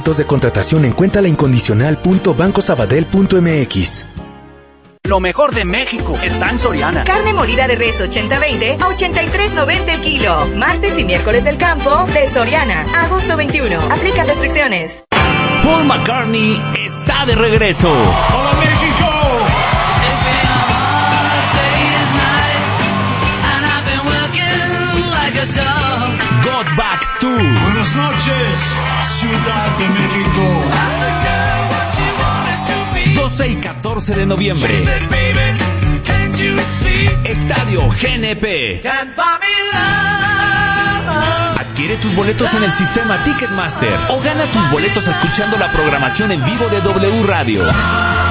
de contratación en cuentalaincondicional.bancosabadell.mx. Lo mejor de México está en Soriana. Carne molida de res 80-20 a 83.90 el kilo. Martes y miércoles del campo de Soriana. Agosto 21. Aplican restricciones. Paul McCartney está de regreso. ¡Hola, México! Got Back Tour. Buenas noches, Ciudad de México. 12 y 14 de noviembre. Estadio GNP. Adquiere tus boletos en el sistema Ticketmaster o gana tus boletos escuchando la programación en vivo de W Radio.